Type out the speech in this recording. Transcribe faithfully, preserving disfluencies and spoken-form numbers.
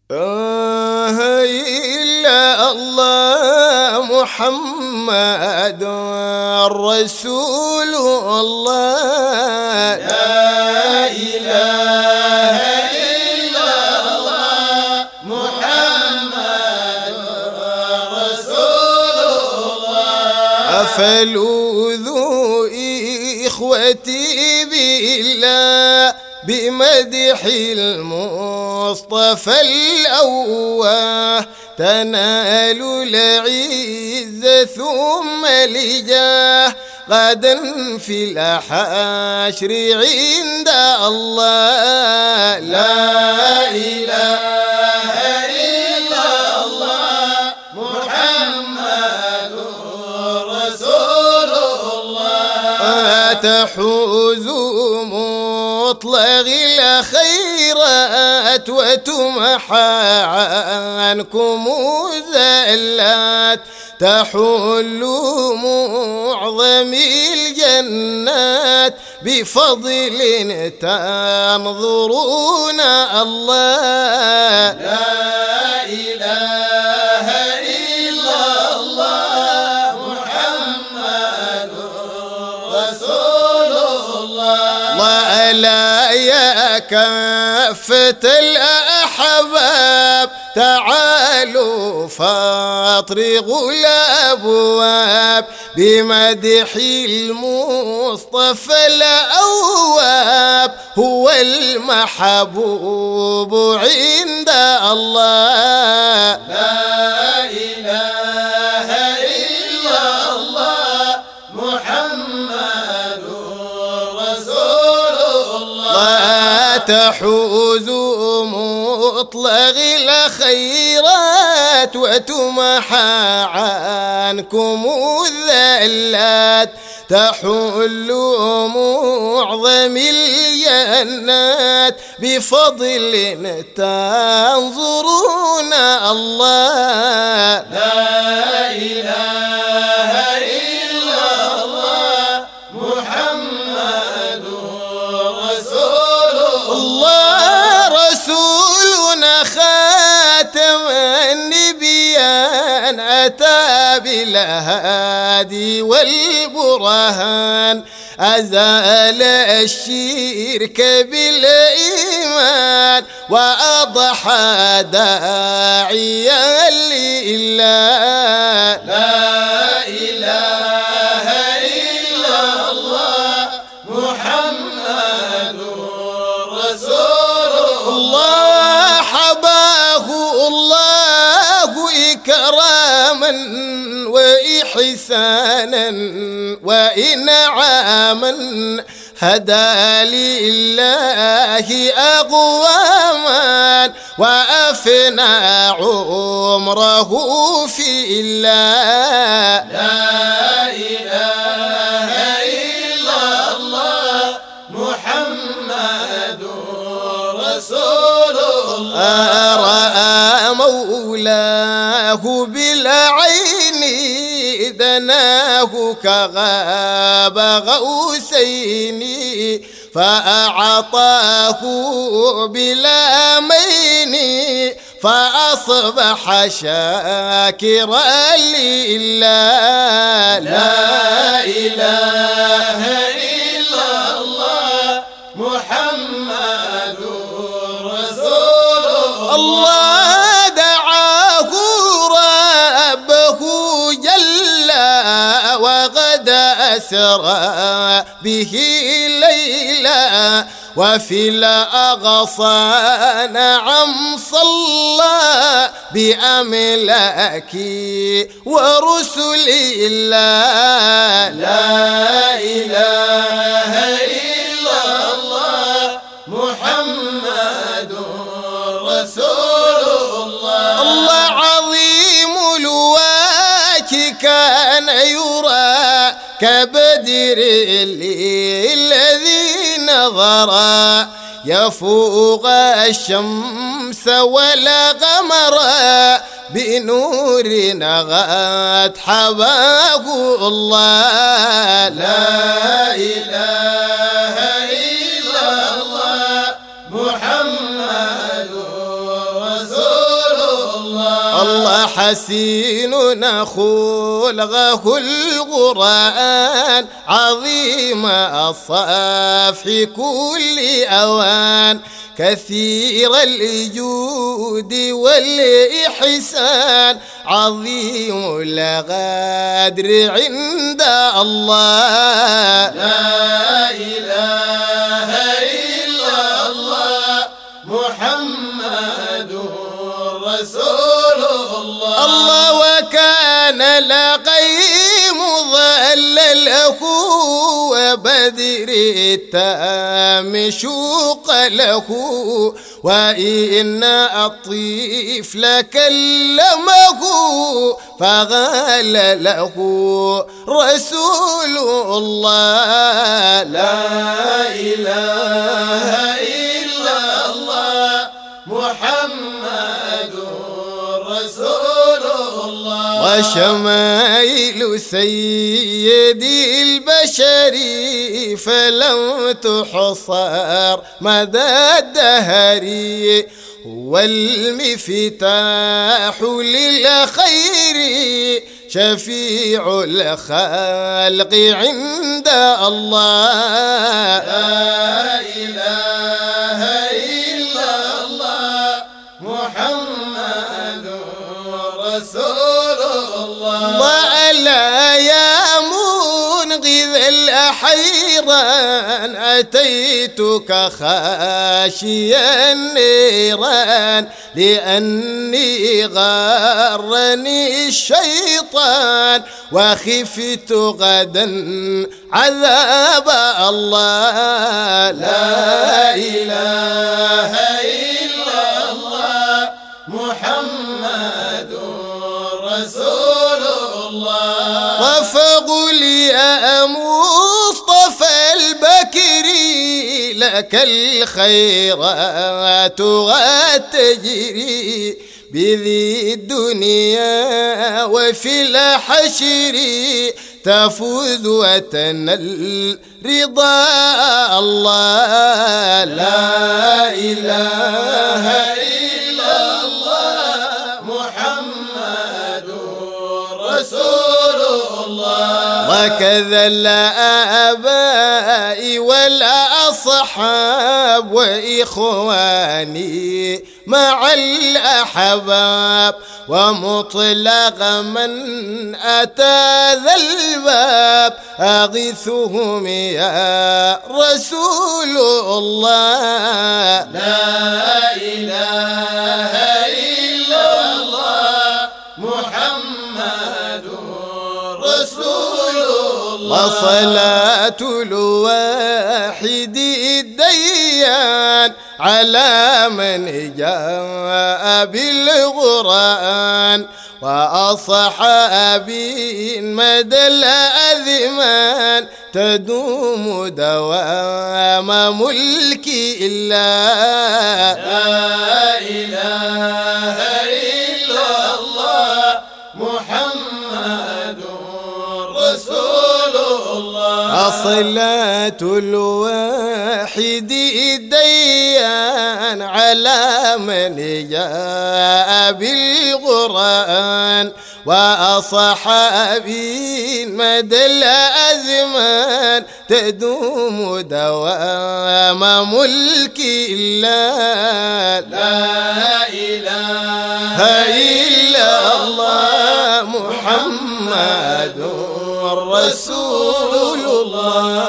آه إلا الله محمد رسول الله. لا إله إلا الله محمد رسول الله. فلوذوا إخوتي بالله بمدح المصطفى الأواه، تنالوا العزة ثم الجاه غدا في الحشر عند الله. لا إله إلا الله محمد رسول الله. تحوزوا مطلق الخيرات وتمحى عنكم زلات، تحلوا معظم الجنات بفضل تنظرون الله. لا إله إلا الله محمد رسول الله. وألا يا كافة الأحباب تعالوا فاطرقوا الأبواب بمدح المصطفى الأواب، هو المحبوب عند الله. لا إله إلا الله محمد رسول الله. تحوزوا مطلق الخيرات وتمحى عنكم الذلات، تحلوا معظم الجنات بفضل تنظرون الله. لا إله إلا الله محمد رسول الله. رسولنا خاتم النبيان أتى بالهادي والبرهان، أزال الشرك بالإيمان وأضحى داعيا لله. لا إله إلا الله محمد رسول الله. حباه الله إكراما وإحسانا وإنعاما، هدى لله أقواما وأفنى عمره في الله. لا إله إلا الله محمد رسول الله. رأى مولاه بالعين دناه كغاب غوسين، فأعطاه بلامين فأصبح شاكرا لله. لا إله إلا الله محمد رسول الله. دعاه ربه جل وغد أسرى به ليلا، وفي الأغصى نعم صلى بأملاك ورسل الله. لا إله إلا الله محمد رسول الله. الله عظيم الواك كان يرى كبدر الذي نظرا، يفوق الشمس والقمر بنور نغت حباه الله. لا إله إلا الله محمد رسول الله حسين خلقه القرآن عظيم الصفح كل أوان كثير الجود والإحسان عظيم القدر عند الله لا إله إلا الله محمد رسول الله الله وكان لقيم ظل له وبدر التام شوق له وإن الطفل كلمه فغال له رسول الله لا إله إلا الله محمد رسول الله وشمائل سيد البشر فلم تحصر مدى الدهر هو المفتاح للخير شفيع الخلق عند الله لا إله إلا الله محمد رسول الله وألا يا منقذ الحيران أتيتك خاشيا نيران لأني غرني الشيطان وخفت غدا عذاب الله لا إله إلا الله محمد رسول الله وفقل يا مصطفى البكري لك الخيرات وتجري بذي الدنيا وفي الحشر تفوز وتنل رضا الله لا إله إلا الله محمد رسول الله وكذا الآباء والأصحاب وإخواني مع الأحباب ومطلق من أتى ذا الباب أغثهم يا رسول الله لا إله إلا الله محمد رسول الله وصلاة الواحد الديان على من جاء بالقرآن وأصحاب مدى الأزمان تدوم دوام ملك الله لا إله إلا الله محمد رسول الله الصلاة الواحد الديان على من جاء بالقرآن وأصحاب مدى الأزمان تدوم دوام ملك الله لا إله إلا الله محمد رسول الله.